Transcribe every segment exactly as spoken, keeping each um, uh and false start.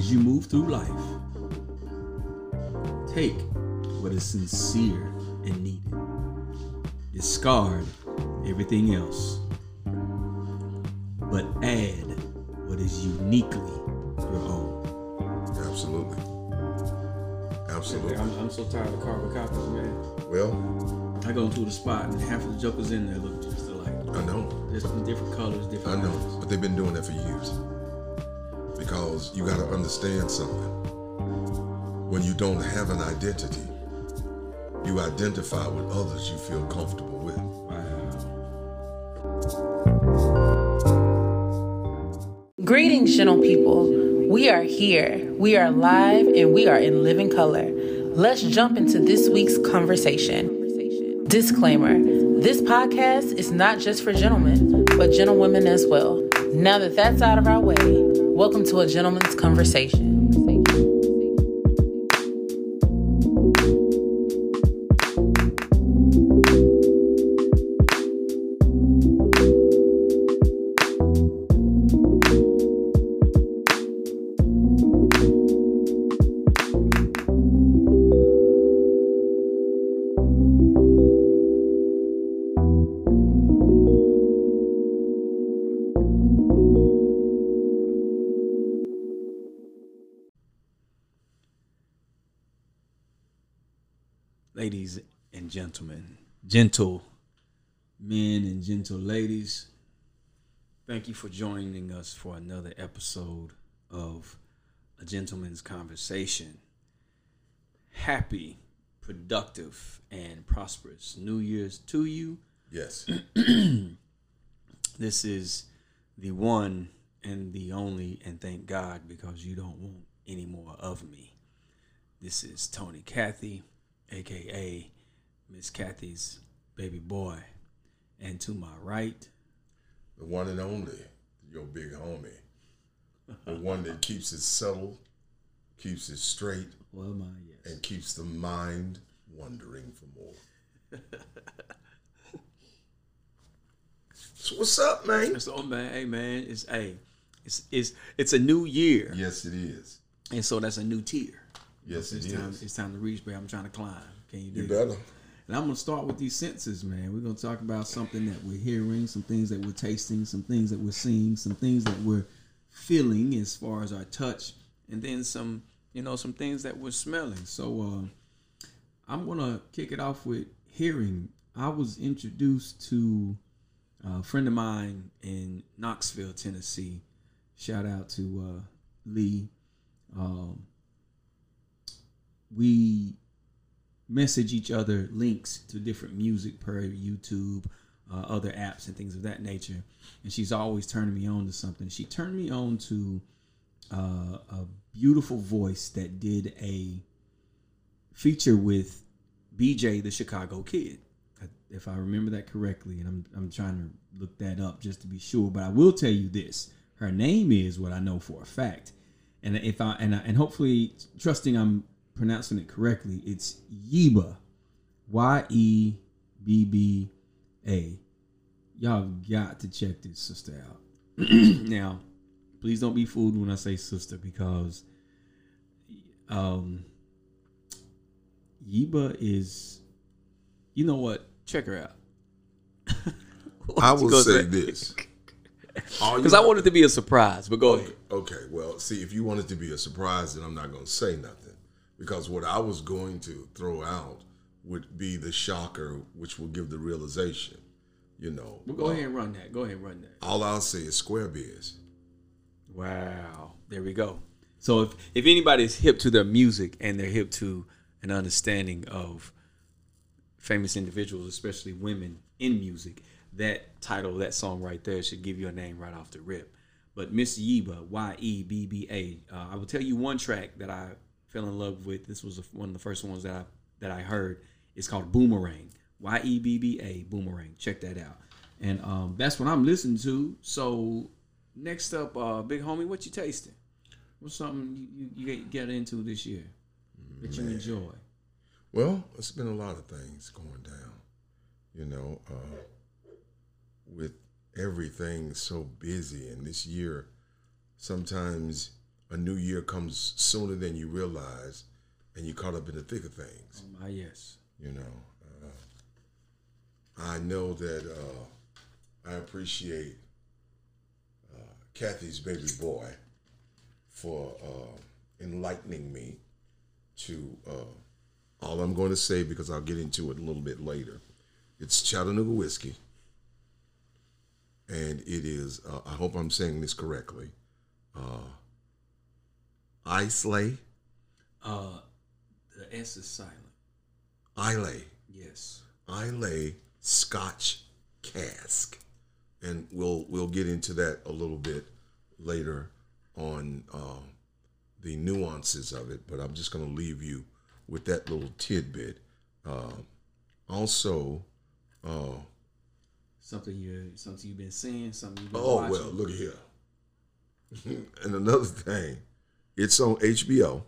as you move through life, take what is sincere and needed. Discard everything else, but add what is uniquely your own. Absolutely. Absolutely. I'm, I'm so tired of carbon copies, man. Well, I go into the spot and half of the jokers in there look just alike. I know. Just different colors, different I know. colors. But they've been doing that for years. Because you got to understand something. When you don't have an identity, you identify with others you feel comfortable with. Wow. Greetings, gentle people. We are here. We are live and we are in living color. Let's jump into this week's conversation. Disclaimer: this podcast is not just for gentlemen, but gentlewomen as well. Now that that's out of our way, welcome to a gentleman's conversation. Ladies and gentlemen, gentle men and gentle ladies, thank you for joining us for another episode of A Gentleman's Conversation. Happy, productive, and prosperous New Year's to you. Yes. This is the one and the only, and thank God, because you don't want any more of me. This is Tony Cathy, a k a. Miss Cathy's baby boy. And to my right, The one and only, your big homie. The one that keeps it subtle, keeps it straight, well, my yes, and keeps the mind wondering for more. So what's up, man? So man, hey man, it's hey, it's it's it's a new year. Yes, it is. And so that's a new tier. Yes, it's it time, is. It's time to reach, but I'm trying to climb. Can you do You it? better. And I'm gonna start with these senses, man. We're gonna talk about something that we're hearing, some things that we're tasting, some things that we're seeing, some things that we're feeling as far as our touch, and then some, you know, some things that we're smelling. So uh, I'm gonna kick it off with hearing. I was introduced to a friend of mine in Knoxville, Tennessee. Shout out to uh, Lee. Um, we message each other links to different music per YouTube, uh, other apps and things of that nature. And she's always turning me on to something. She turned me on to uh, a beautiful voice that did a feature with B J the Chicago Kid, if I remember that correctly. And I'm I'm trying to look that up just to be sure. But I will tell you this: her name is what I know for a fact. And if I and I, and hopefully, trusting I'm pronouncing it correctly, it's Yeba, Y E B B A. Y'all got to check this sister out. Now, please don't be fooled when I say sister, because um, Yeba is, you know what? Check her out. I will say this. Because I want it to be a surprise, but go okay, ahead. Okay, well, see, if you want it to be a surprise, then I'm not going to say nothing. Because what I was going to throw out would be the shocker, which will give the realization, you know. Well, go uh, ahead and run that. Go ahead and run that. All I'll say is Square Biz. Wow. There we go. So if, if anybody's hip to their music and they're hip to an understanding of famous individuals, especially women in music, that title, that song right there should give you a name right off the rip. But Miss Yeba, Y E B B A, uh, I will tell you one track that I fell in love with. This was one of the first ones that I that I heard. It's called Boomerang. Y E B B A, Boomerang. Check that out. And um, that's what I'm listening to. So next up, uh, big homie, what you tasting? What's something you, you, you get into this year that you Man. enjoy? Well, it's been a lot of things going down, you know, uh, with everything so busy. And this year, sometimes a new year comes sooner than you realize, and you're caught up in the thick of things. Oh, my yes. You know, uh, I know that uh, I appreciate uh, Kathy's baby boy for uh, enlightening me to uh, all I'm going to say, because I'll get into it a little bit later. It's Chattanooga whiskey, and it is, uh, I hope I'm saying this correctly, uh, Islay. Uh, the S is silent. Islay. Yes. Islay Scotch cask, and we'll we'll get into that a little bit later on uh, the nuances of it. But I'm just going to leave you with that little tidbit. Uh, also, uh, something you something you've been seeing, something you've been oh watching. well, look at here. And another thing, it's on H B O.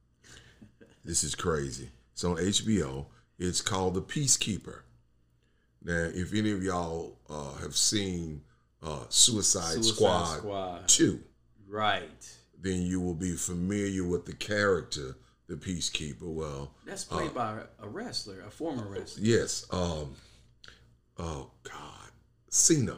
This is crazy. It's on H B O. It's called The Peacekeeper. Now, if any of y'all uh, have seen uh, Suicide, Suicide Squad, Squad two, right, then you will be familiar with the character, the Peacekeeper. Well, that's played uh, by a wrestler, a former wrestler. yes. Um, oh God, Cena,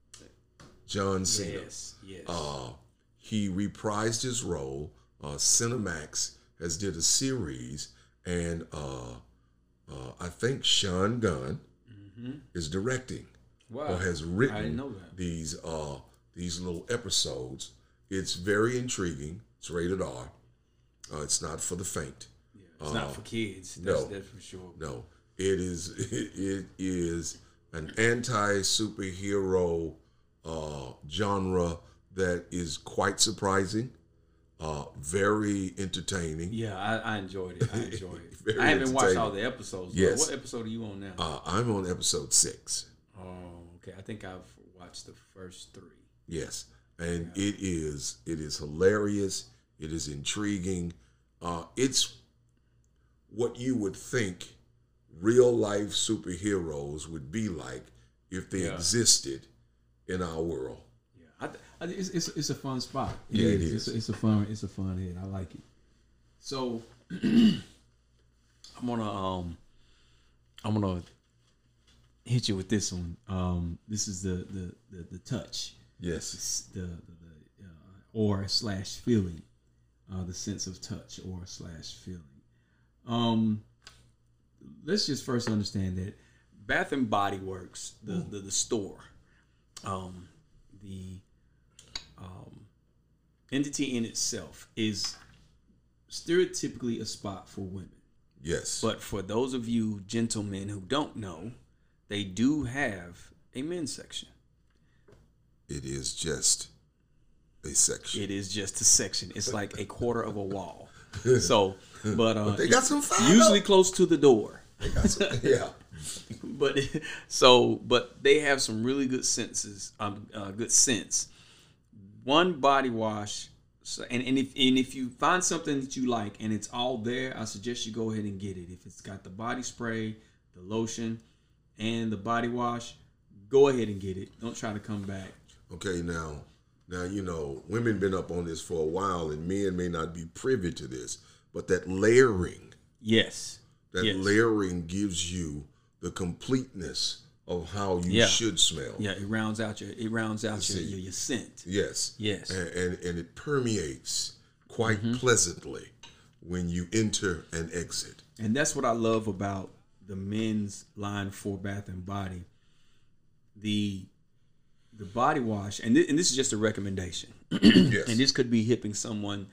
John Cena. Yes, yes. Uh, he reprised his role. Uh, Cinemax has did a series, and uh, uh, I think Sean Gunn mm-hmm. is directing wow. or has I written didn't know that. these uh, these little episodes. It's very intriguing. It's rated R. Uh, it's not for the faint. Yeah, it's uh, not for kids. That's, no, that's for sure. No, it is. It, it is an anti-superhero uh, genre that is quite surprising. Uh, very entertaining. Yeah, I, I enjoyed it. I enjoyed it. Very I haven't watched all entertaining. the episodes. Yes. What episode are you on now? Uh, I'm on episode six. Oh, okay. I think I've watched the first three. Yes, and Yeah. it is it is hilarious. It is intriguing. Uh, it's what you would think real life superheroes would be like if they Yeah. existed in our world. Yeah, I, th- I, th- it's, it's it's a fun spot. Yeah, it It's, is. it's a fun it's a fun hit. I like it. So I'm gonna um I'm gonna hit you with this one. Um, this is the the the, the touch. Yes. It's the the, the uh, or slash feeling, uh, the sense of touch or slash feeling. Um, let's just first understand that Bath and Body Works, the the, the store, um, the um, entity in itself is stereotypically a spot for women. Yes. But for those of you gentlemen who don't know, they do have a men's section. It is just a section. It is just a section. It's like a quarter of a wall. So, but, uh, But they got some fire usually up. close to the door. They got some, yeah. But so, but they have some really good senses. Um, uh, good sense. One body wash. So, and, and if and if you find something that you like and it's all there, I suggest you go ahead and get it. If it's got the body spray, the lotion, and the body wash, go ahead and get it. Don't try to come back. Okay, now, now you know, women been up on this for a while, and men may not be privy to this, but that layering, Yes. that yes. layering gives you the completeness of how you Yeah. should smell. Yeah, it rounds out your it rounds out your, see. your your scent. Yes. Yes. And and, and it permeates quite Mm-hmm. pleasantly when you enter and exit. And that's what I love about the men's line for Bath and Body. The the body wash, and this, and this is just a recommendation. Yes. And this could be hipping someone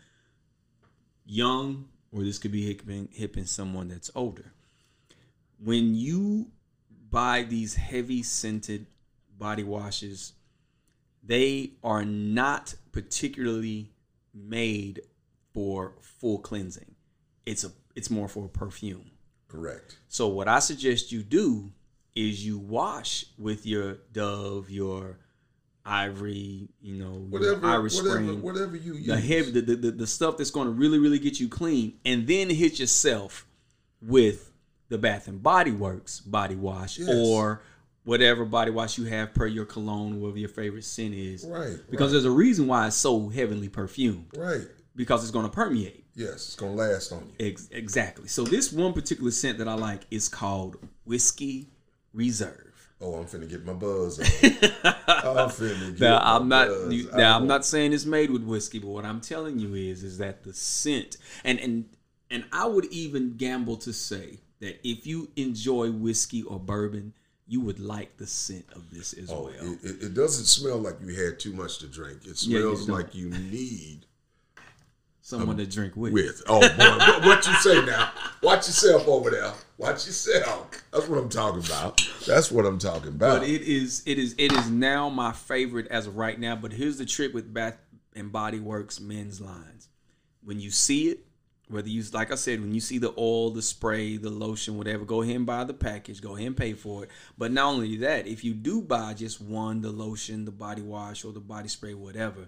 young, or this could be hipping, hipping someone that's older. When you buy these heavy scented body washes, they are not particularly made for full cleansing. It's a it's more for a perfume. Correct. So what I suggest you do is you wash with your Dove, your Ivory, you know, Whatever, your Irish whatever, Spring, whatever you use. the heavy, the, the the stuff that's going to really really get you clean, and then hit yourself with the Bath and Body Works body wash, Yes. or whatever body wash you have per your cologne, whatever your favorite scent is. Right. Because right, there's a reason why it's so heavenly perfumed. right. because it's going to permeate. Yes, it's going to last on you. Ex- exactly. So this one particular scent that I like is called Whiskey Reserve. Oh, I'm finna get my buzz on. I'm finna get Now my I'm not. buzz You, now I'm on. not saying it's made with whiskey, but what I'm telling you is, is that the scent, and and and I would even gamble to say that if you enjoy whiskey or bourbon, you would like the scent of this as Oh, well. it, it, it doesn't smell like you had too much to drink. It Yeah, you smells don't. like you need Someone to drink with. with. Oh boy, what, what you say now? Watch yourself over there. Watch yourself. That's what I'm talking about. That's what I'm talking about. But it is, it is, it is now my favorite as of right now. But here's the trick with Bath and Body Works men's lines: when you see it, whether you, like I said, when you see the oil, the spray, the lotion, whatever, go ahead and buy the package. Go ahead and pay for it. But not only that, if you do buy just one, the lotion, the body wash, or the body spray, whatever,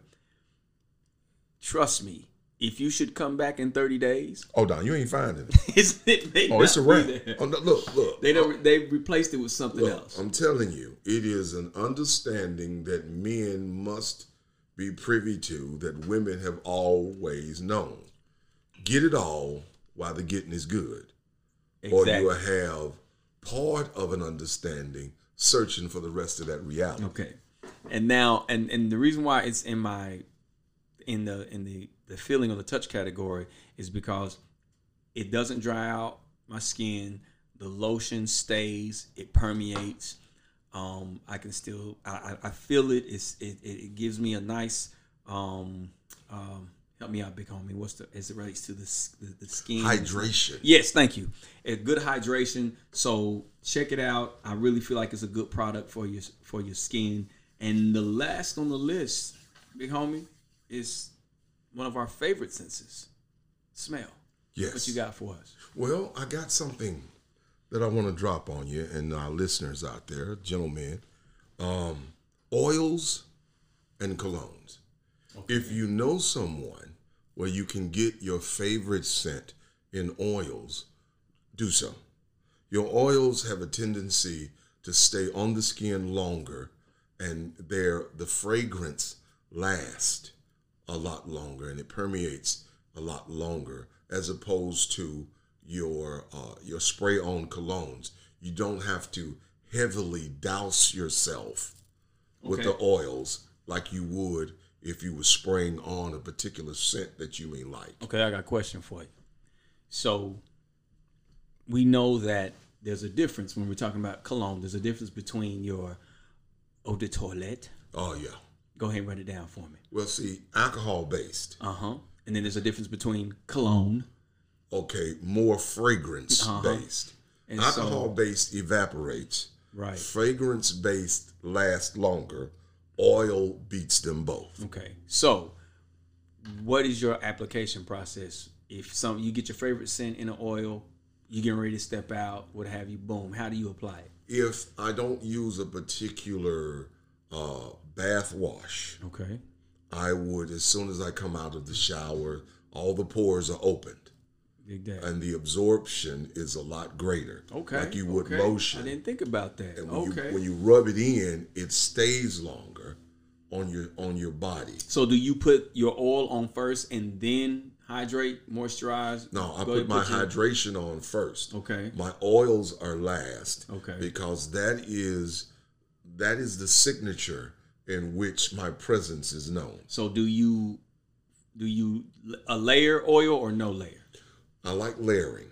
trust me, if you should come back in thirty days, oh, no, you ain't finding it. it's, it may Oh, it's a not be wrap. there. Oh, no, look, look. They don't. They replaced it with something Look, else. I'm telling you, it is an understanding that men must be privy to that women have always known. Get it all while the getting is good. Exactly. Or you will have part of an understanding searching for the rest of that reality. Okay. And now, and and the reason why it's in my, in the in the the feeling or the touch category is because it doesn't dry out my skin. The lotion stays. It permeates. Um, I can still, I, I I feel it. It's it, it gives me a nice, um, um, help me out, big homie. What's the, as it relates to the s- the, the skin Hydration. Yes, thank you. A good hydration. So check it out. I really feel like it's a good product for your for your skin. And the last on the list, big homie, is one of our favorite senses: smell. Yes. What you got for us? Well, I got something that I want to drop on you and our listeners out there, gentlemen. Um, oils and colognes. Okay. If you know someone where you can get your favorite scent in oils, do so. Your oils have a tendency to stay on the skin longer, and their the fragrance lasts a lot longer, and it permeates a lot longer, as opposed to your uh, your spray-on colognes. You don't have to heavily douse yourself with Okay. the oils like you would if you were spraying on a particular scent that you may like. Okay, I got a question for you. So we know that there's a difference when we're talking about cologne. There's a difference between your eau de toilette. Oh, yeah. Go ahead and write it down for me. Well, see, alcohol-based, Uh huh. And then there's a difference between cologne. okay, more fragrance-based. And so- Alcohol-based evaporates. Right. Fragrance-based lasts longer. Oil beats them both. Okay. So, what is your application process? If some you get your favorite scent in an oil, you getting ready to step out, what have you? Boom. How do you apply it? If I don't use a particular uh, bath wash, Okay. I would, as soon as I come out of the shower, all the pores are opened. Dig that. And the absorption is a lot greater. Okay. Like you would okay. lotion. I didn't think about that. And when Okay. you when you rub it in, it stays longer on your on your body. So do you put your oil on first and then hydrate, moisturize? No, I Go put ahead, my your- hydration on first. Okay. My oils are last. Okay. Because that is that is the signature in which my presence is known. So do you do you a layer oil or no layer? I like layering.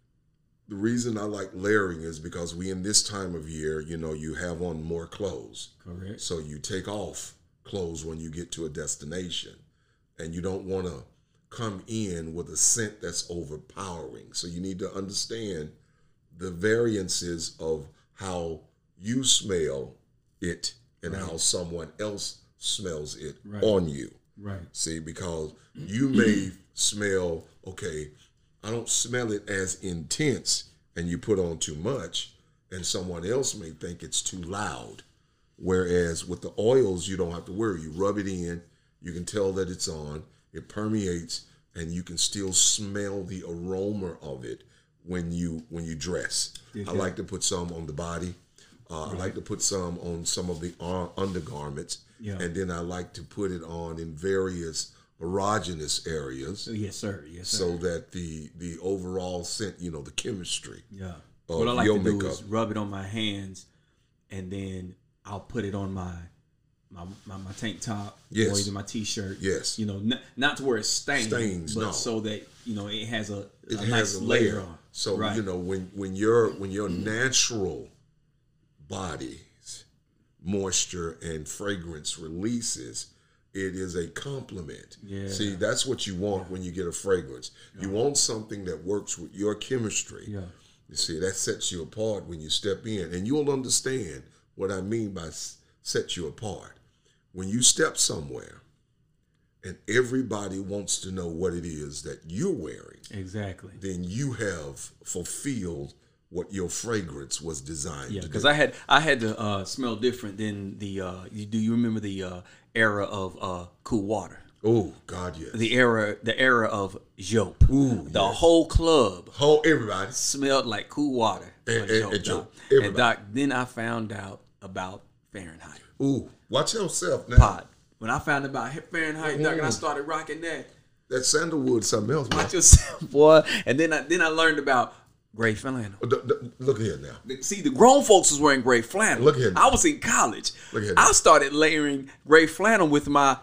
The reason I like layering is because we in this time of year, you know, you have on more clothes. Correct. So you take off clothes when you get to a destination, and you don't want to come in with a scent that's overpowering. So you need to understand the variances of how you smell it and Right. how someone else smells it Right. on you. Right. See, because you may smell, okay, I don't smell it as intense, and you put on too much, and someone else may think it's too loud. Whereas with the oils, you don't have to worry. You rub it in, you can tell that it's on, it permeates, and you can still smell the aroma of it when you when you dress. Okay. I like to put some on the body. Uh, I like to put some on some of the uh, undergarments, Yeah. and then I like to put it on in various erogenous areas. Yes, sir. Yes, sir. So that the the overall scent, you know, the chemistry. Yeah. Of What I like your to do makeup. is rub it on my hands, and then I'll put it on my my my, my tank top Yes. or either my t-shirt. Yes. You know, n- not to where it's stained, Stains, but no. so that you know it has a, It a has nice a layer layer. on. So Right. you know when when your when your natural body's moisture and fragrance releases, it is a compliment. Yeah. See, that's what you want when you get a fragrance. You want something that works with your chemistry. Yeah. You see, that sets you apart when you step in, and you'll understand what I mean by s- set you apart. When you step somewhere, and everybody wants to know what it is that you're wearing, Exactly. then you have fulfilled what your fragrance was designed Yeah, to because do. I had I had to uh, smell different than the. Uh, you, do you remember the uh, era of uh, Cool Water? Oh God, yes. The era, the era of Jope. Ooh, the yes. whole club Whole everybody. smelled like Cool Water. And- or and- Jope, and Jope. Doc. Everybody. And Doc, then I found out about Fahrenheit Ooh, watch yourself now. pot. When I found out about Fahrenheit, Doc, and I started rocking that. That sandalwood, something else. Man. Watch yourself, boy. And then I then I learned about gray flannel. Oh, d- d- Look here now. See, the grown folks was wearing gray flannel. Look here. I was in college. Look here. I started layering gray flannel with my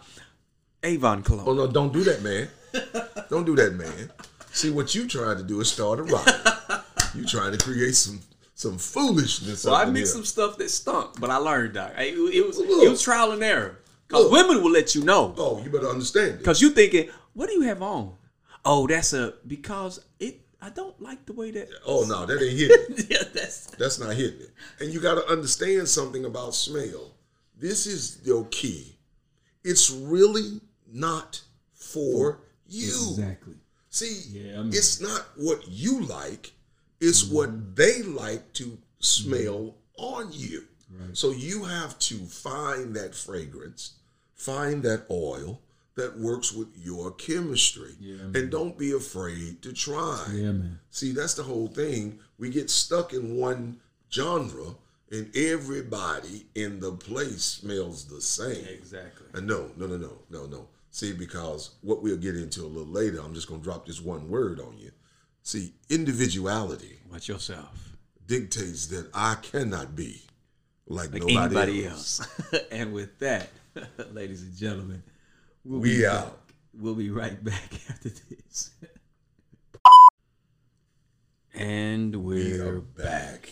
Avon cologne. Oh no, don't do that, man. Don't do that, man. See, what you trying to do is start a riot. You trying to create some some foolishness. So I up in mixed here. some stuff that stunk, but I learned, Doc. It, it was Look. it was trial and error. Cause Look. women will let you know. Oh, you better understand it. Cause you thinking, what do you have on? Oh, that's a because it. I don't like the way that. Oh no, that ain't hitting. Yeah, that's That's not hitting it. And you got to understand something about smell. This is your key. It's really not for you. exactly. See, Yeah, I mean- it's not what you like. It's what they like to smell on you. Right. So you have to find that fragrance, find that oil that works with your chemistry. Yeah, and don't be afraid to try. Yeah, man. See, that's the whole thing. We get stuck in one genre and everybody in the place smells the same. Exactly. And no, no, no, no, no, no. See, because what we'll get into a little later, I'm just going to drop this one word on you. See, individuality Watch yourself. dictates that I cannot be like, Like nobody anybody else. else. And with that, ladies and gentlemen, we'll We be out. back. We'll be right back after this. And We we're are back.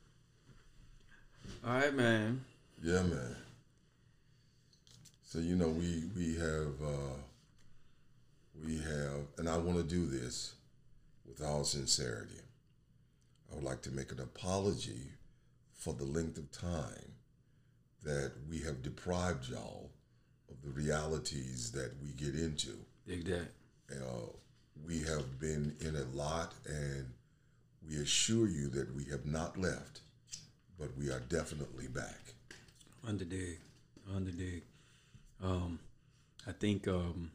all right, man. Yeah, man. So, you know, we we have, uh, we have, and I want to do this with all sincerity. I would like to make an apology for the length of time that we have deprived y'all of the realities that we get into. Dig that. Uh, we have been in a lot, and we assure you that we have not left, but we are definitely back. Underdig. Underdig. Um, I think um,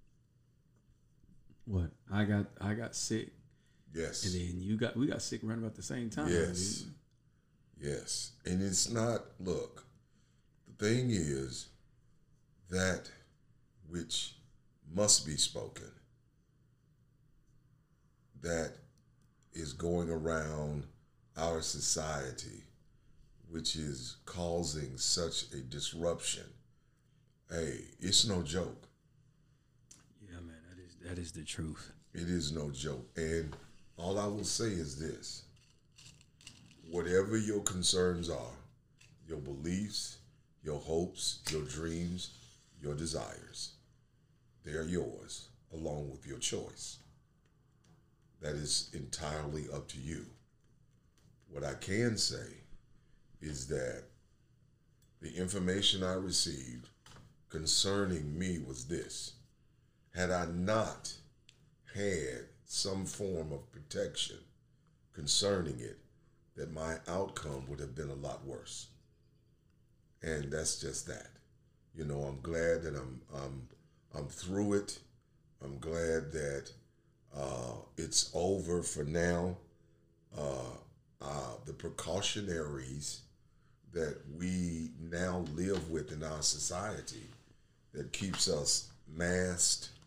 what I got, I got sick, Yes. and then you got, we got sick around about the same time. Yes. Yes. And it's not, look, the thing is that which must be spoken, that is going around our society, which is causing such a disruption. Hey, it's no joke. Yeah, man, that is that is the truth. It is no joke. And all I will say is this. Whatever your concerns are, your beliefs, your hopes, your dreams, your desires, they are yours, along with your choice. That is entirely up to you. What I can say is that the information I received concerning me was this. Had I not had some form of protection concerning it, that my outcome would have been a lot worse. And that's just that. You know, I'm glad that I'm I'm I'm through it. I'm glad that uh, it's over for now. Uh, uh, the precautionaries that we now live with in our society that keeps us masked,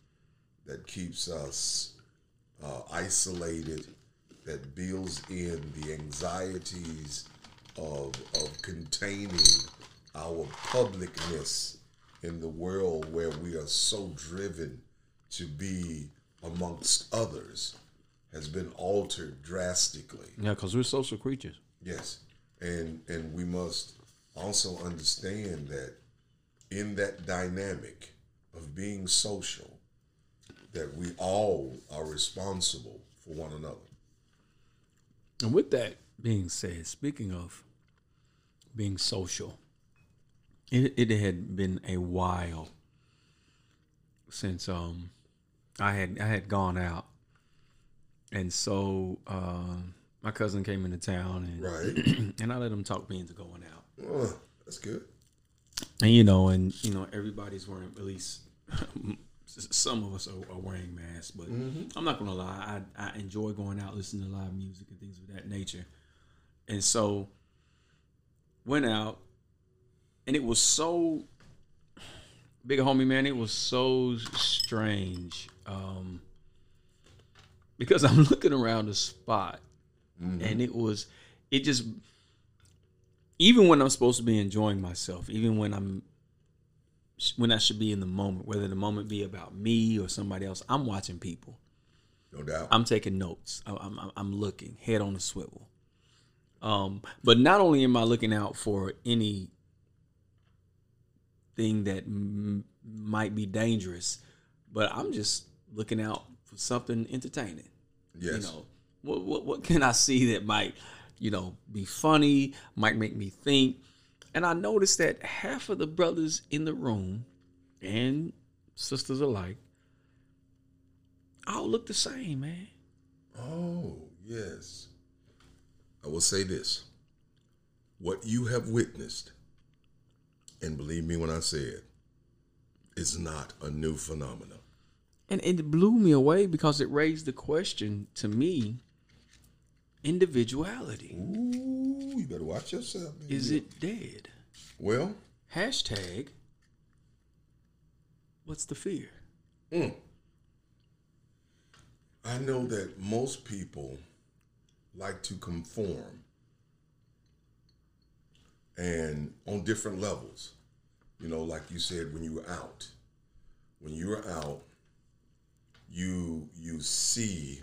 that keeps us uh, isolated, that builds in the anxieties of, of containing our publicness in the world where we are so driven to be amongst others, has been altered drastically. Yeah, because we're social creatures. Yes. And and we must also understand that in that dynamic of being social, that we all are responsible for one another. And with that being said, speaking of being social, it, it had been a while since um I had I had gone out, and so uh, my cousin came into town, and Right. and I let him talk me into going out. Oh, that's good. And you know, and you know, everybody's wearing, at least some of us are, are wearing masks. But mm-hmm. I'm not gonna lie, I I enjoy going out, listening to live music and things of that nature. And so went out, and it was so big, homie, man. It was so strange um, because I'm looking around the spot, mm-hmm. and it was, it just. Even when I'm supposed to be enjoying myself, even when I'm, when I should be in the moment, whether the moment be about me or somebody else, I'm watching people. No doubt. I'm taking notes. I'm, I'm, I'm looking, head on a swivel. Um, but not only am I looking out for any thing that m- might be dangerous, but I'm just looking out for something entertaining. Yes. You know, what what what can I see that might, you know, be funny, might make me think. And I noticed that half of the brothers in the room, and sisters alike, all look the same, man. Oh, yes. I will say this. What you have witnessed, and believe me when I say it, is not a new phenomenon. And it blew me away because it raised the question to me, individuality. Ooh, you better watch yourself. Man. Is it dead? Well, hashtag, what's the fear? Mm. I know that most people like to conform, and on different levels. You know, like you said, when you were out, when you were out, you you see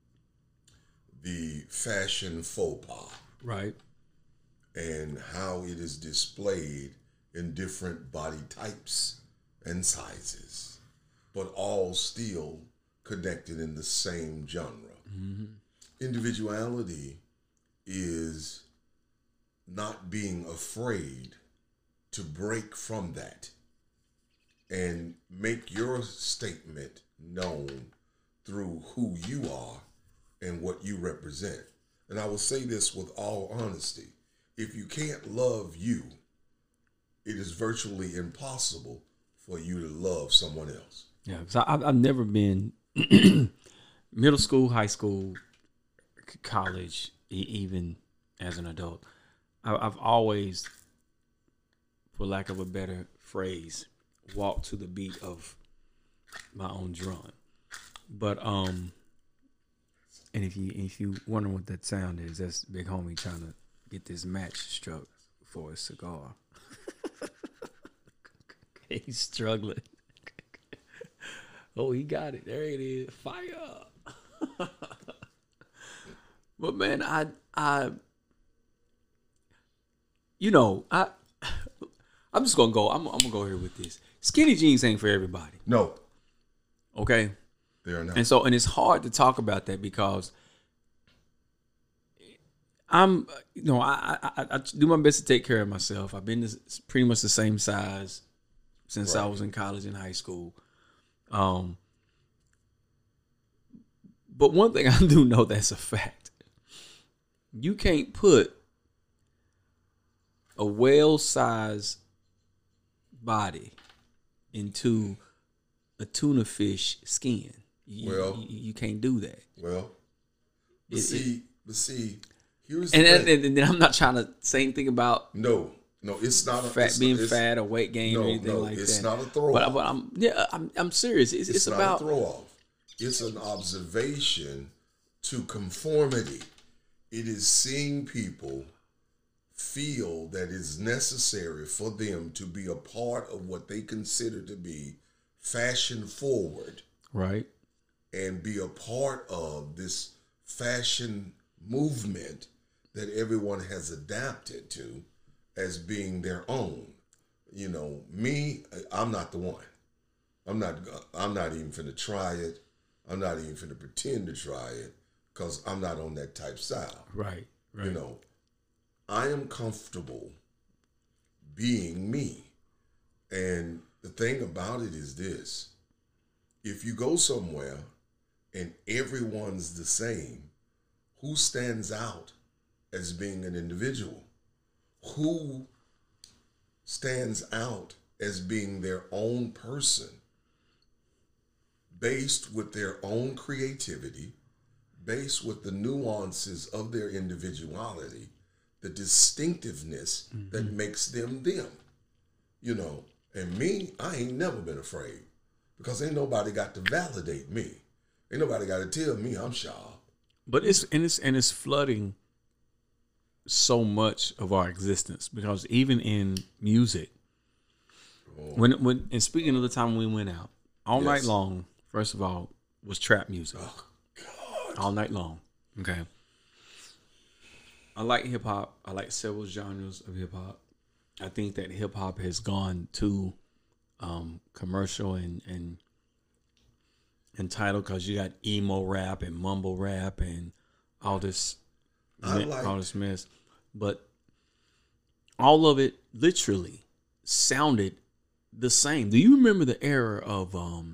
the fashion faux pas, right, and how it is displayed in different body types and sizes, but all still connected in the same genre. Mm-hmm. Individuality is not being afraid to break from that and make your statement known through who you are and what you represent. And I will say this with all honesty. If you can't love you, it is virtually impossible for you to love someone else. Yeah, because I've never been middle school, high school, college, even as an adult. I've always, for lack of a better phrase, walked to the beat of my own drum. But um, and if you if you wonder what that sound is, that's Big Homie trying to get this match struck for a cigar. He's struggling. Oh, he got it. There it is. Fire. But man, I I you know, I I'm just gonna go. I'm, I'm gonna go here with this. Skinny jeans ain't for everybody. No. Okay. They are not. And so, and it's hard to talk about that because I'm, you know, I, I, I do my best to take care of myself. I've been this, pretty much the same size since right. I was in college and high school. Um, but one thing I do know that's a fact. You can't put a whale-sized body into a tuna fish skin. You, well, you, you can't do that. Well, but it, see, it, but see, here's and, the and, thing. and then I'm not trying to say anything about no No, it's not a, fat it's being not, it's, fat or weight gain no, or anything no, like it's that. not a throw but, off. but I'm yeah, I'm I'm serious. It's, It's, it's not about a throw off. It's an observation to conformity. It is seeing people feel that it's necessary for them to be a part of what they consider to be fashion forward, right, and be a part of this fashion movement that everyone has adapted to as being their own. You know, me, I'm not the one. I'm not. I'm not even finna try it. I'm not even finna pretend to try it because I'm not on that type style. right, right. You know, I am comfortable being me. And the thing about it is this. If you go somewhere and everyone's the same, who stands out as being an individual? Who stands out as being their own person, based with their own creativity, based with the nuances of their individuality, the distinctiveness mm-hmm. that makes them them? You know, and me, I ain't never been afraid because ain't nobody got to validate me. Ain't nobody got to tell me I'm sharp. But it's and it's and it's flooding so much of our existence because even in music, oh. when when and speaking of the time we went out all yes. night long, first of all, was trap music. Oh God! All night long. Okay. I like hip hop. I like several genres of hip hop. I think that hip hop has gone too um, commercial and and entitled because you got emo rap and mumble rap and all this, like, all this mess. But all of it literally sounded the same. Do you remember the era of um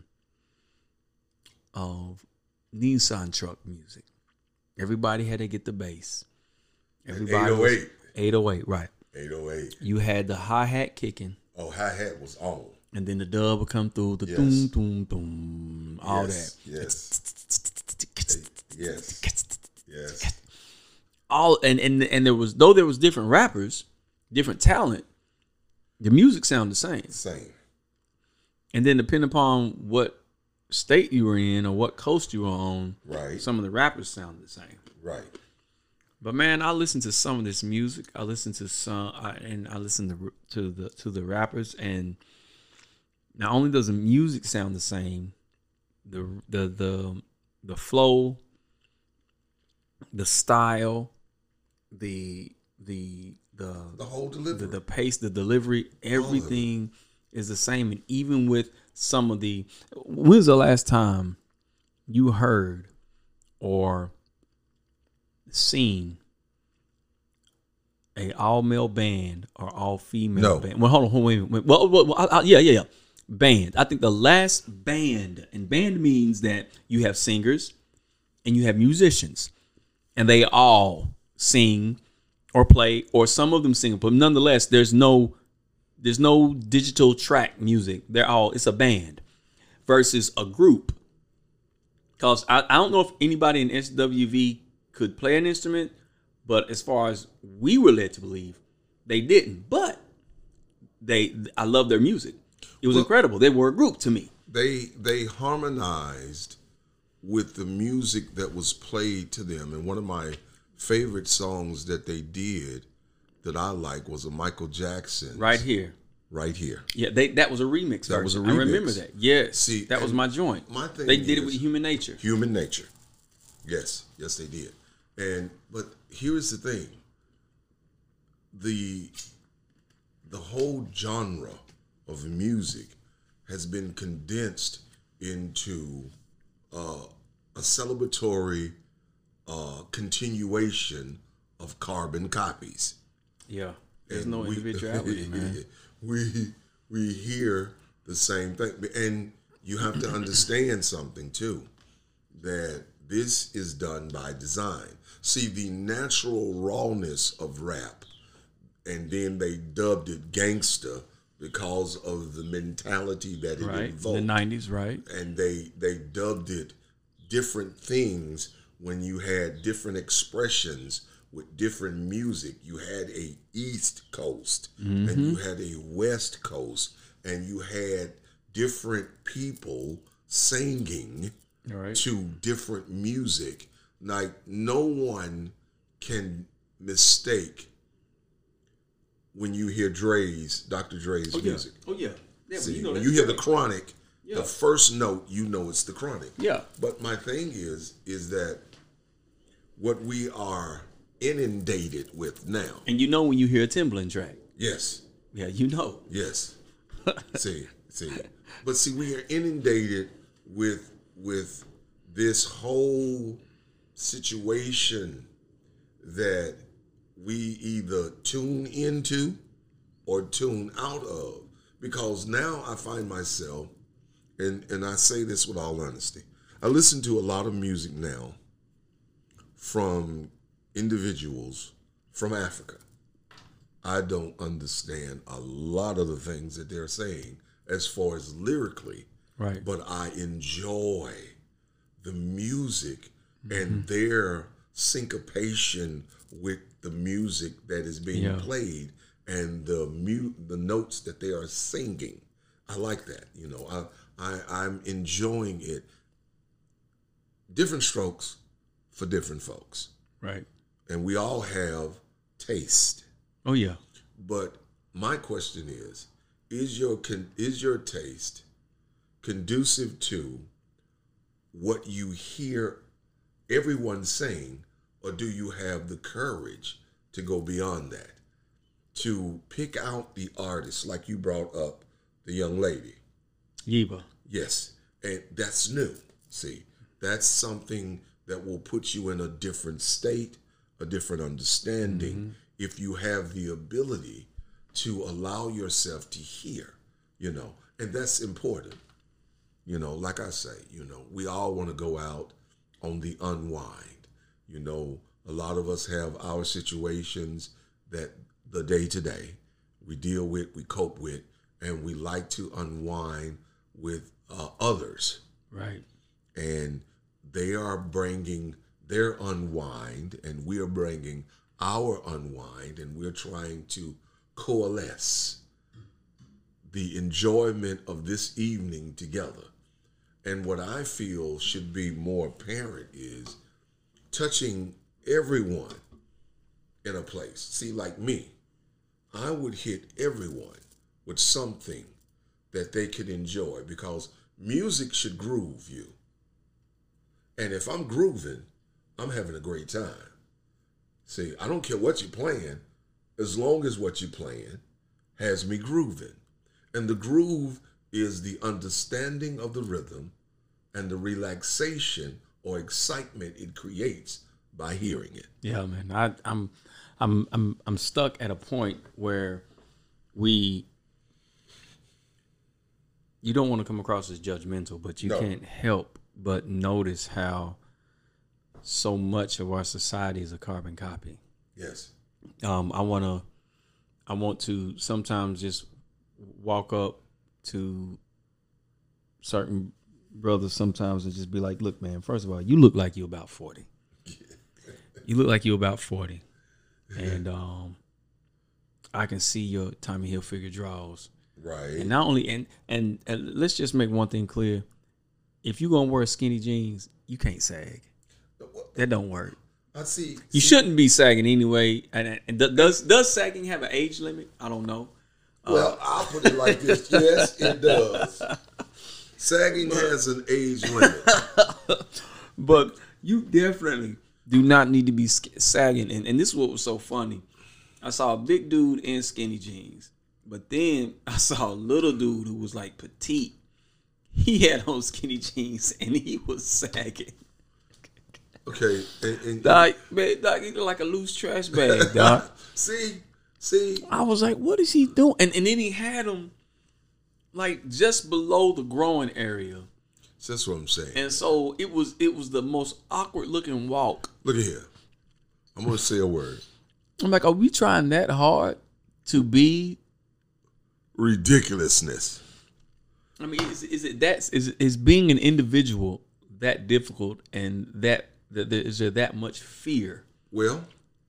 of Nissan truck music? Everybody had to get the bass. Everybody eight oh eight. eight oh eight, right. eight oh eight. You had the hi-hat kicking. Oh, hi-hat was on. And then the dub would come through, the yes. doom, doom, doom, all yes. that. Yes. Yes. Yes. All and, and and there was though there was different rappers, different talent, the music sounded the same. Same. And then depending upon what state you were in or what coast you were on, right, some of the rappers sounded the same. Right. But man, I listen to some of this music. I listen to some, I, and I listen to to the to the rappers, and not only does the music sound the same, the the the the flow, the style, the the the the whole delivery, the, the pace, the delivery, everything is the same. And even with some of the, when's the last time you heard or seen a all male band or all female no. band? Well, hold on, hold on, wait, wait. Well, well, well I, I, yeah, yeah, yeah. Band. I think the last band, and band means that you have singers and you have musicians, and they all sing or play, or some of them sing, but nonetheless, there's no, there's no digital track music. They're all, it's a band versus a group. Because I, I don't know if anybody in S W V could play an instrument, but as far as we were led to believe, they didn't. But they, I love their music. It was well, incredible. They were a group to me. They they harmonized with the music that was played to them. And one of my favorite songs that they did that I like was a Michael Jackson. Right Here. Right Here. Yeah, they that was a remix. That version. was a remix. I remember that. Yes. See, that was my joint. My thing they did is, it with Human Nature. Human Nature. Yes. Yes, they did. And but here is the thing. The the whole genre of music has been condensed into uh, a celebratory uh, continuation of carbon copies. Yeah, there's and no we, individuality, man. We we hear the same thing, and you have to understand something too, that this is done by design. See, the natural rawness of rap, and then they dubbed it gangsta because of the mentality that it right. invoked. The nineties, right? And they they dubbed it different things when you had different expressions with different music. You had a East Coast Mm-hmm. and you had a West Coast, and you had different people singing All right. to different music. Like, no one can mistake when you hear Dre's, Doctor Dre's Oh yeah. music. Oh yeah. Yeah. See, you know when that's you hear the correct. Chronic, Yeah. the first note, you know it's the Chronic. Yeah. But my thing is, is that what we are inundated with now. And you know when you hear a Timbaland track. Yes, Yeah, you know. yes. see, see. But see, we are inundated with with this whole situation that we either tune into or tune out of. Because now I find myself, and, and I say this with all honesty, I listen to a lot of music now from individuals from Africa. I don't understand a lot of the things that they're saying as far as lyrically, Right. but I enjoy the music and their syncopation with the music that is being Yeah. played and the mu- the notes that they are singing. I like that. You know, I, I I'm enjoying it. Different strokes for different folks, Right. and we all have taste. Oh yeah. But my question is: Is your con- is your taste conducive to what you hear everyone saying, or do you have the courage to go beyond that, to pick out the artist, like you brought up the young lady? Yeba. Yes, and that's new. See, that's something that will put you in a different state, a different understanding, if you have the ability to allow yourself to hear, you know, and that's important. You know, like I say, you know, we all want to go out on the unwind. You know, a lot of us have our situations that the day to day we deal with, we cope with, and we like to unwind with uh, others. Right. And they are bringing their unwind, and we are bringing our unwind, and we're trying to coalesce the enjoyment of this evening together. And what I feel should be more apparent is touching everyone in a place. See, like me, I would hit everyone with something that they could enjoy, because music should groove you. And if I'm grooving, I'm having a great time. See, I don't care what you're playing, as long as what you're playing has me grooving. And the groove is the understanding of the rhythm and the relaxation or excitement it creates by hearing it. Yeah, man. I, I'm, I'm, I'm, I'm stuck at a point where we. You don't want to come across as judgmental, but you No. can't help but notice how so much of our society is a carbon copy. Yes. Um, I want to, I want to sometimes just walk up to certain brothers sometimes and just be like, look, man, first of all, you look like you about forty. You look like you about forty. And um, I can see your Tommy Hilfiger draws. Right. And not only, and, and, and let's just make one thing clear. If you're going to wear skinny jeans, you can't sag. That don't work. I see. You see, shouldn't be sagging anyway. And, and does does sagging have an age limit? I don't know. Well, I'll put it like this. Yes, it does. Sagging has an age limit. But you definitely do not need to be sk- sagging. And, and this is what was so funny. I saw a big dude in skinny jeans. But then I saw a little dude who was like petite. He had on skinny jeans and he was sagging. Okay. And, and, Dog, man, dog, he looked like a loose trash bag, dog. see, see. I was like, what is he doing? And and then he had him like just below the growing area. That's what I'm saying. And so it was it was the most awkward looking walk. Look at here. I'm going to say a word. I'm like, are we trying that hard to be? Ridiculousness. I mean, is, is it that is is being an individual that difficult, and that, that there, is there that much fear? Well,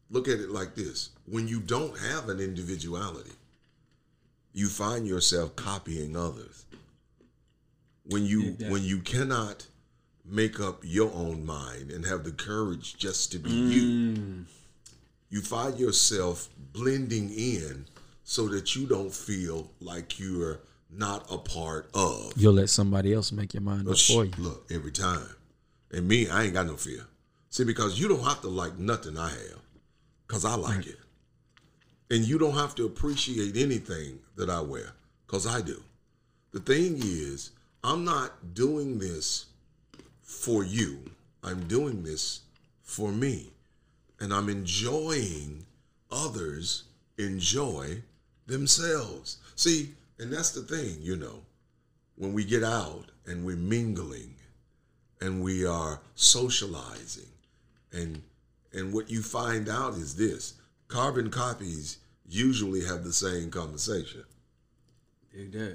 look at it like this. When you don't have an individuality, you find yourself copying others. When you Yeah, when you cannot make up your own mind and have the courage just to be Mm. you, you find yourself blending in so that you don't feel like you're not a part of. You'll let somebody else make your mind But up sh- for you. Look, every time. And me, I ain't got no fear. See, because you don't have to like nothing I have, because I like it. And you don't have to appreciate anything that I wear, because I do. The thing is, I'm not doing this for you. I'm doing this for me. And I'm enjoying others enjoy themselves. See, and that's the thing, you know, when we get out and we're mingling and we are socializing, and and what you find out is this: carbon copies usually have the same conversation. Dig that.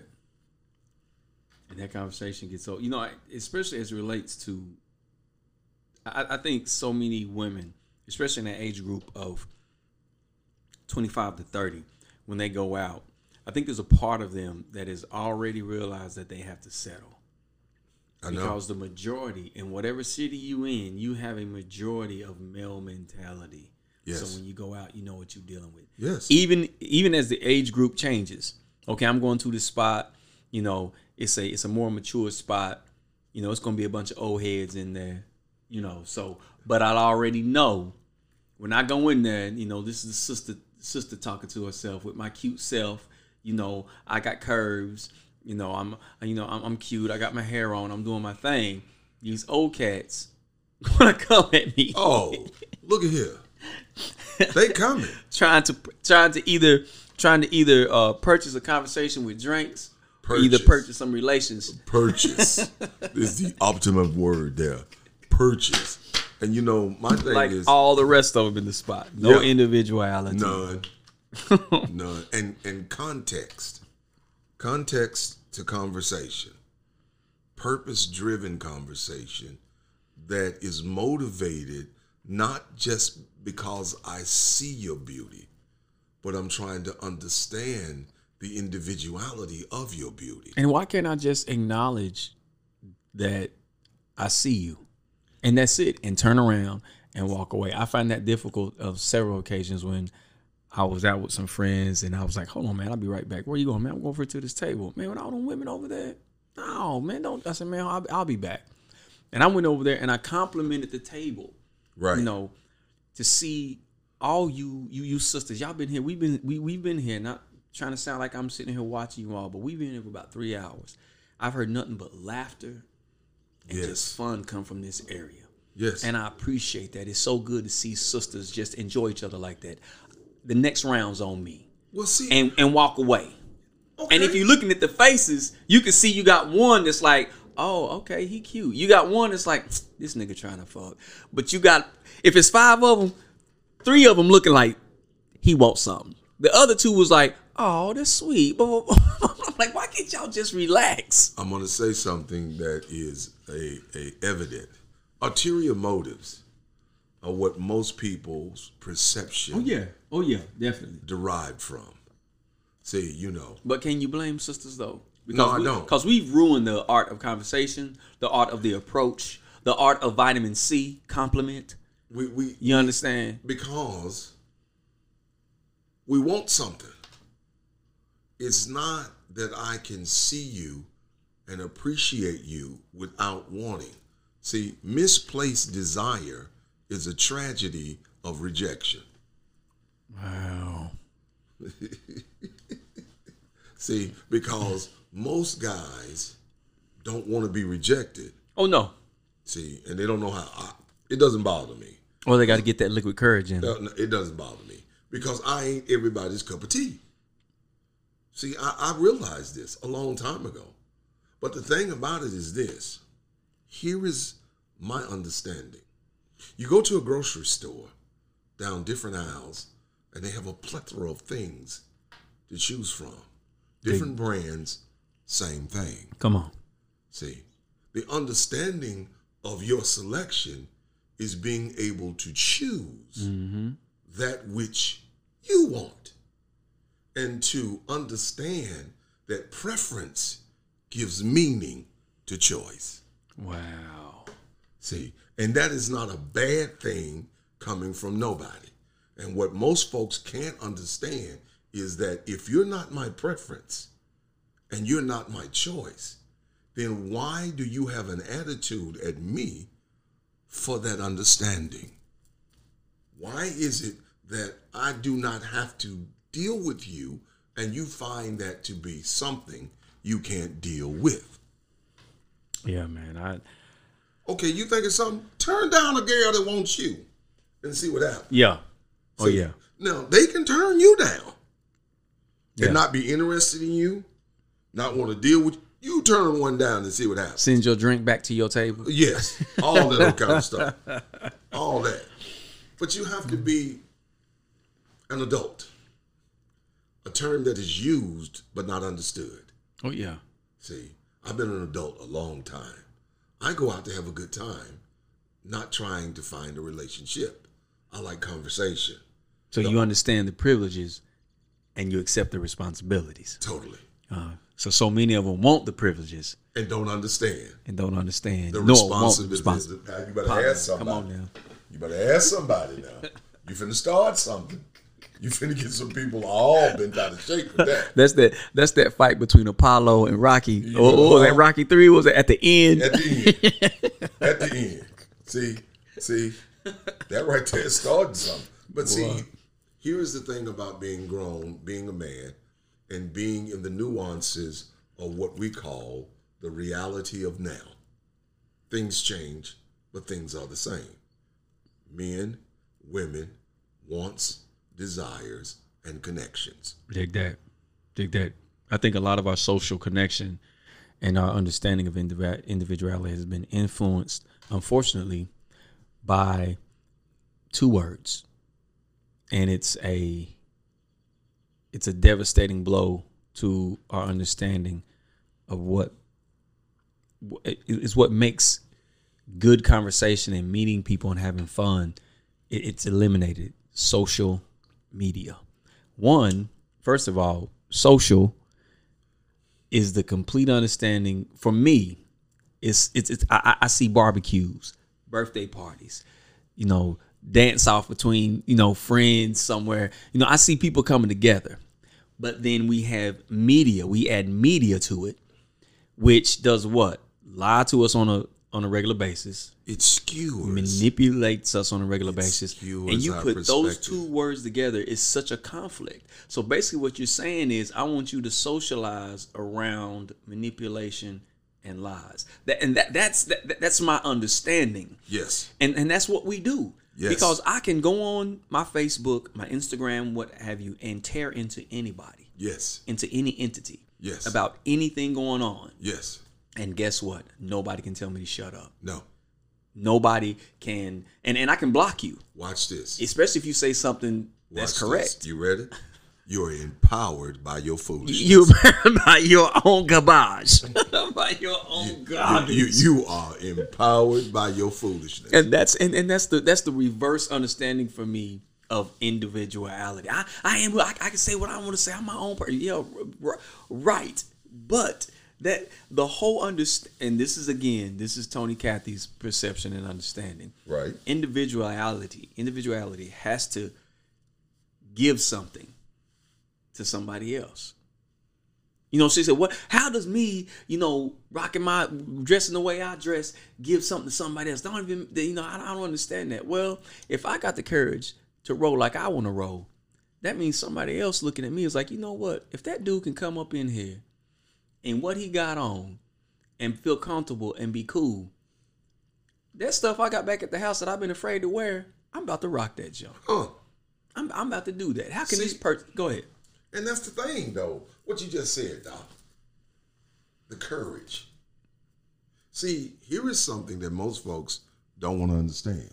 And that conversation gets so, you know, especially as it relates to, I, I think so many women, especially in that age group of twenty-five to thirty, when they go out, I think there's a part of them that has already realized that they have to settle. I know. Because the majority, in whatever city you in, you have a majority of male mentality. Yes. So when you go out, you know what you're dealing with. Yes. Even even as the age group changes. Okay, I'm going to this spot, you know, it's a it's a more mature spot. You know, it's gonna be a bunch of old heads in there, you know. So but I already know when I go in there, you know, this is the sister sister talking to herself with my cute self. You know, I got curves. You know, I'm you know I'm, I'm cute. I got my hair on. I'm doing my thing. These old cats gonna come at me. Oh, look at here. They coming. trying to trying to either trying to either uh, purchase a conversation with drinks, or either Purchase. purchase some relations. Purchase is the optimum word there. Purchase. And you know, my thing Like is all the rest of them in the spot. No Yeah. individuality. none. None. And and context. Context to conversation. Purpose driven conversation that is motivated not just because I see your beauty, but I'm trying to understand the individuality of your beauty. And why can't I just acknowledge that I see you, and that's it, and turn around and walk away? I find that difficult of several occasions when I was out with some friends and I was like, hold on, man, I'll be right back. Where you going, man? I'm going over to this table. Man, with all them women over there? No, man, don't. I said, man, I'll, I'll be back. And I went over there and I complimented the table. Right. You know, to see all you you you sisters, y'all been here. We've been we we've been here. Not trying to sound like I'm sitting here watching you all, but we've been here for about three hours. I've heard nothing but laughter and Yes. just fun come from this area. Yes. And I appreciate that. It's so good to see sisters just enjoy each other like that. The next round's on me. Well, see, And and walk away. okay. And if you're looking at the faces, you can see you got one that's like, oh, okay, he cute. You got one that's like, this nigga trying to fuck. But you got, if it's five of them, three of them looking like he wants something. The other two was like, oh, that's sweet. But I'm like, why can't y'all just relax? I'm going to say something that is a, a evident. Ulterior motives are what most people's perception Oh, yeah, definitely. derived from. See, you know, But can you blame sisters, though? No, I we, don't. Because we've ruined the art of conversation, the art of the approach, the art of vitamin C compliment. we, we You understand? because we want something. It's not that I can see you and appreciate you without wanting. See, misplaced desire is a tragedy of rejection. Wow. See, because most guys don't want to be rejected. Oh, no. See, and they don't know how. I, it doesn't bother me. Or they got to get that liquid courage in. No, no, It doesn't bother me because I ain't everybody's cup of tea. See, I, I realized this a long time ago. But the thing about it is this. Here is my understanding. You go to a grocery store down different aisles, and they have a plethora of things to choose from. Different brands, same thing. Come on. See, the understanding of your selection is being able to choose that which you want, and to understand that preference gives meaning to choice. Wow. See, and that is not a bad thing coming from nobody. And what most folks can't understand is that if you're not my preference and you're not my choice, then why do you have an attitude at me for that understanding? Why is it that I do not have to deal with you and you find that to be something you can't deal with? Yeah, man. I Okay, you think it's something? Turn down a girl that wants you and see what happens. Yeah. Oh, See, yeah. Now, they can turn you down Yeah. and not be interested in you, not want to deal with you. You turn one down and see what happens. Send your drink back to your table. Yes, all that kind of stuff. All that. But you have to be an adult, a term that is used but not understood. Oh, yeah. See, I've been an adult a long time. I go out to have a good time, not trying to find a relationship. I like conversation. So No. you understand the privileges and you accept the responsibilities. Totally. Uh, so, so many of them want the privileges And don't understand and don't understand the nor want the responsibilities. responsi- Now, you better Partner, ask somebody. Come on now. You better ask somebody now. You finna start something. You finna get some people all bent out of shape with that. That's that. That's that fight between Apollo and Rocky. Yeah. Or, or was that Rocky three? Was it at the end? At the end. At the end. See, see, that right there started something. But see, Wow. here's the thing about being grown, being a man, and being in the nuances of what we call the reality of now. Things change, but things are the same. Men, women, wants, desires, and connections. Dig that. Dig that. I think a lot of our social connection and our understanding of indiv- individuality has been influenced, unfortunately, by two words. And it's a it's a devastating blow to our understanding of what is what makes good conversation and meeting people and having fun. It, it's eliminated. Social media. One, first of all, social is the complete understanding for me. It's it's, it's I, I see barbecues, birthday parties, you know, dance off between, you know, friends somewhere. You know, I see people coming together. But then we have media. We add media to it, which does what? Lie to us on a on a regular basis. It skewers. Manipulates us on a regular It basis. skewers And you our put those perspective. two words together, it's such a conflict. So basically what you're saying is I want you to socialize around manipulation and lies. That and that that's that, that's my understanding. Yes. And and that's what we do. Yes. Because I can go on my Facebook, my Instagram, what have you, and tear into anybody, Yes. into any entity. Yes. About anything going on. Yes. And guess what? Nobody can tell me to shut up. No. Nobody can, and, and I can block you, Watch this. especially if you say something that's Watch correct. this. You ready? You are empowered by your foolishness. You by your own garbage, by your own You, garbage, you, you are empowered by your foolishness. and that's and, and that's the that's the reverse understanding for me of individuality. I I am I, I can say what I want to say. I'm my own person. Yeah, r- r- right. But that the whole understand, and this is again, this is Tony Cathy's perception and understanding. Right. Individuality, individuality has to give something to somebody else. You know, she said, "What? How does me, you know, rocking my dressing the way I dress, give something to somebody else?" Don't even, you know, I, I don't understand that. Well, if I got the courage to roll like I want to roll, that means somebody else looking at me is like, you know what? If that dude can come up in here and what he got on and feel comfortable and be cool, that stuff I got back at the house that I've been afraid to wear, I'm about to rock that junk. Huh. I'm, I'm about to do that. How can See- this person go ahead? And that's the thing, though. What you just said, Doc. The courage. See, here is something that most folks don't want to understand.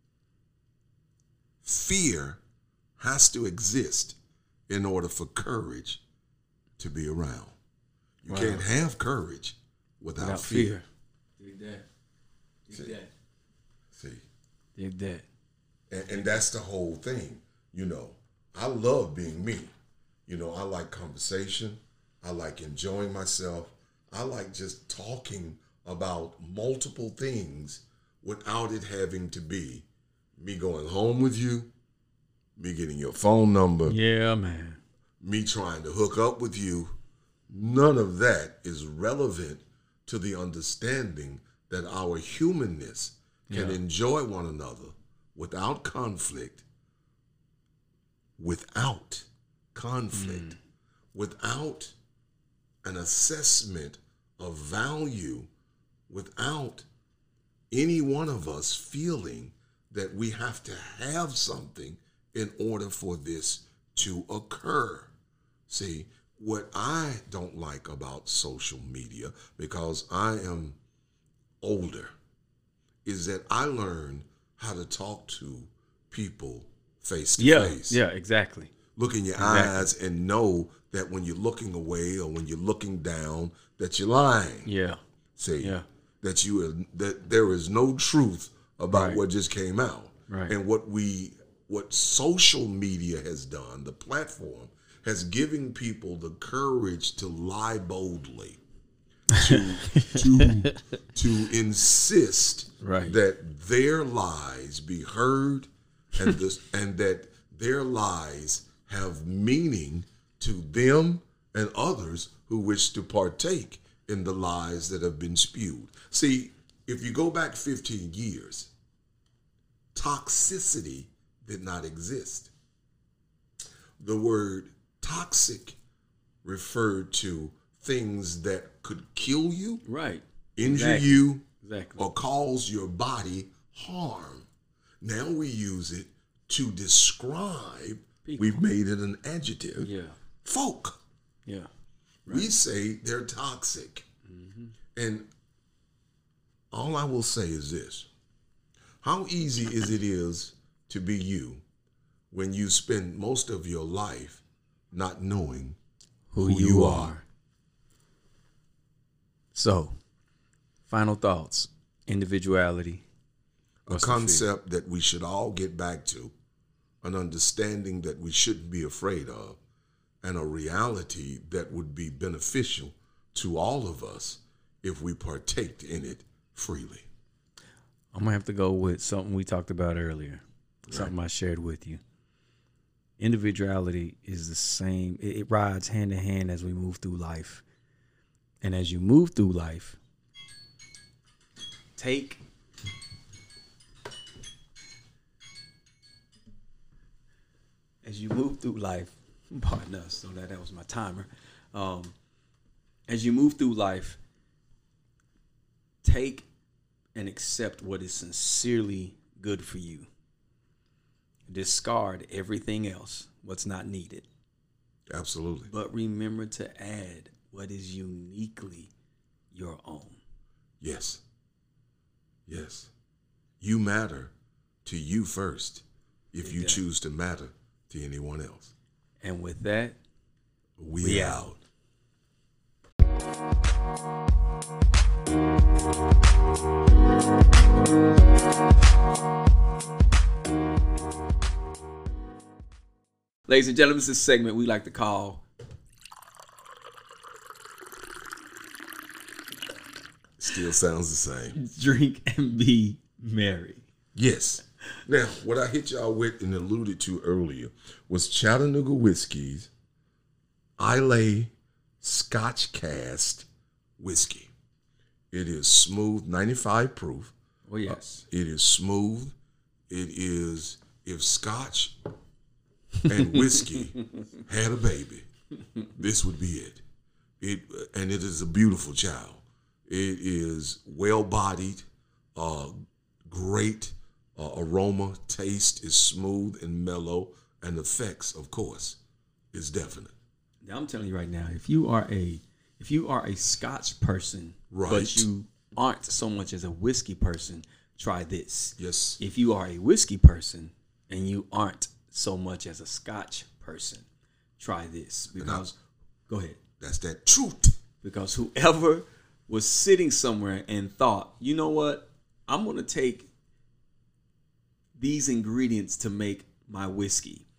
Fear has to exist in order for courage to be around. You Wow. can't have courage without, Without fear. fear. Dig that. Dig See. that. See, Dig that. and, and that's the whole thing. You know, I love being me. You know, I like conversation. I like enjoying myself. I like just talking about multiple things without it having to be me going home with you, me getting your phone number. Yeah, man. Me trying to hook up with you. None of that is relevant to the understanding that our humanness can Yeah. enjoy one another without conflict, without conflict, mm. without an assessment of value, without any one of us feeling that we have to have something in order for this to occur. See, what I don't like about social media, because I am older, is that I learned how to talk to people face to yeah, face. Yeah, exactly. Look in your exactly. eyes and know that when you're looking away or when you're looking down, that you're lying. Yeah. See, yeah. that you are, that there is no truth about right. what just came out. Right. And what we what social media has done, the platform, has given people the courage to lie boldly, to to to insist right. that their lies be heard, and this and that their lies have meaning to them and others who wish to partake in the lies that have been spewed. See, if you go back fifteen years, toxicity did not exist. The word toxic referred to things that could kill you, right, injure exactly. you, exactly. or cause your body harm. Now we use it to describe, people. We've made it an adjective, yeah. folk. Yeah. Right. We say they're toxic. Mm-hmm. And all I will say is this. How easy is it is to be you when you spend most of your life not knowing who, who you, you are. are. So, final thoughts. Individuality. A concept that we should all get back to. An understanding that we shouldn't be afraid of. And a reality that would be beneficial to all of us if we partaked in it freely. I'm going to have to go with something we talked about earlier, right. something I shared with you. Individuality is the same. It, it rides hand in hand as we move through life. And as you move through life, take as you move through life, pardon us, so that, that was my timer. Um, as you move through life, take and accept what is sincerely good for you. Discard everything else, what's not needed. Absolutely. But remember to add what is uniquely your own. Yes. Yes. You matter to you first if you exactly. choose to matter to anyone else. And with that, we, we out. out. Ladies and gentlemen, this is a segment we like to call Still sounds the same. Drink and Be Merry. Yes. Now, what I hit y'all with and alluded to earlier was Chattanooga Whiskey's Islay Scotch Cast Whiskey. It is smooth, ninety-five proof. Oh, yes. Uh, it is smooth. It is, if Scotch and whiskey had a baby, this would be it. It and it is a beautiful child. It is well-bodied, uh, great uh, aroma, taste is smooth and mellow, and effects, of course, is definite. Now, I'm telling you right now, if you are a if you are a Scotch person, right. but you aren't so much as a whiskey person, try this. Yes. If you are a whiskey person and you aren't so much as a Scotch person, try this. Because, I, go ahead. That's that truth. Because whoever was sitting somewhere and thought, you know what, I'm going to take these ingredients to make my whiskey.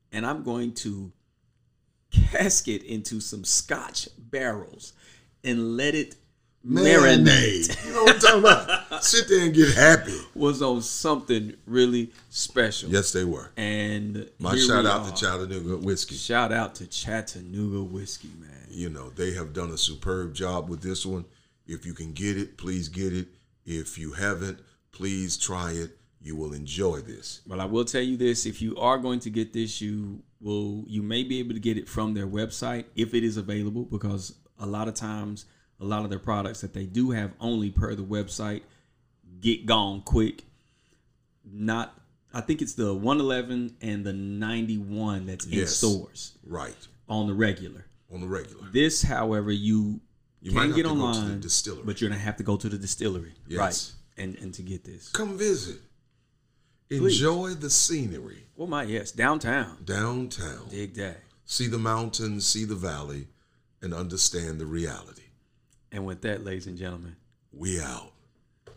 and I'm going to cask it into some Scotch barrels and let it marinate. Marinade. You know what I'm talking about? Sit there and get happy. Was on something really special. Yes, they were. And my here shout we out are. to Chattanooga Whiskey. Shout out to Chattanooga Whiskey, man. You know, they have done a superb job with this one. If you can get it, please get it. If you haven't, please try it. You will enjoy this. Well, I will tell you this: if you are going to get this, you will you may be able to get it from their website if it is available, because a lot of times a lot of their products that they do have only per the website get gone quick. Not, I think it's the one eleven and the ninety-one that's in Yes. stores Right. on the regular. On the regular. This, however, you, You might can have get to go to online, the distillery. but you're gonna have to go to the distillery, Yes. right? And and to get this. Come visit. Please. Enjoy the scenery. Well, my yes, downtown. Downtown. Dig that. See the mountains, see the valley, and understand the reality. And with that, ladies and gentlemen, We out.